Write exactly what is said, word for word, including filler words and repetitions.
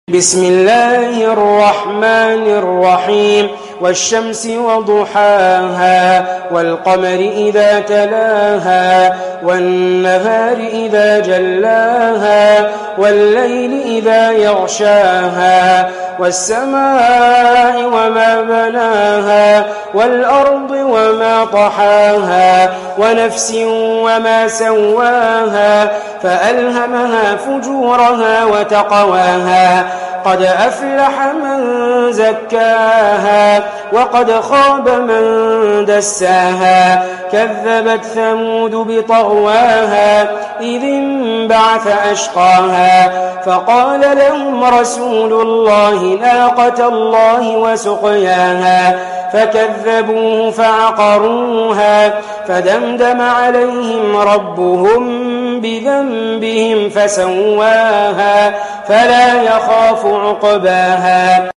بسم الله الرحمن الرحيم والشمس وضحاها والقمر إذا تلاها والنهار إذا جلاها والليل إذا يغشاها والسماء وما بناها والأرض وما طحاها ونفس وما سواها فألهمها فجورها وتقواها قد أفلح من زكاها وقد خاب من دساها كذبت ثمود بطغواها إذ انبعث أشقاها فقال لهم رسول الله ناقة الله وسقياها فكذبوه فعقروها فدمدم عليهم ربهم بذنبهم فسواها فلا يخاف عقباها.